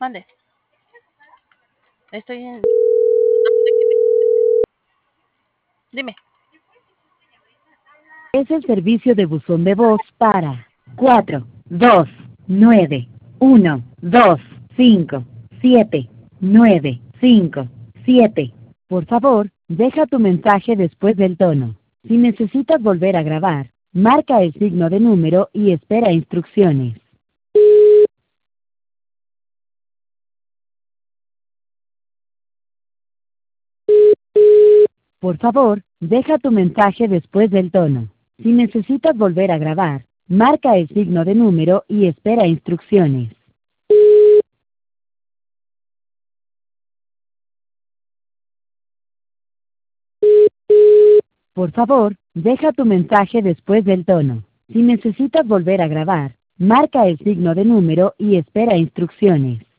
Mande. Estoy en... Dime. Es el servicio de buzón de voz para 4, 2, 9, 1, 2, 5, 7, 9, 5, 7. Por favor, deja tu mensaje después del tono. Si necesitas volver a grabar, marca el signo de número y espera instrucciones. Por favor, deja tu mensaje después del tono. Si necesitas volver a grabar, marca el signo de número y espera instrucciones. Por favor, deja tu mensaje después del tono. Si necesitas volver a grabar, marca el signo de número y espera instrucciones.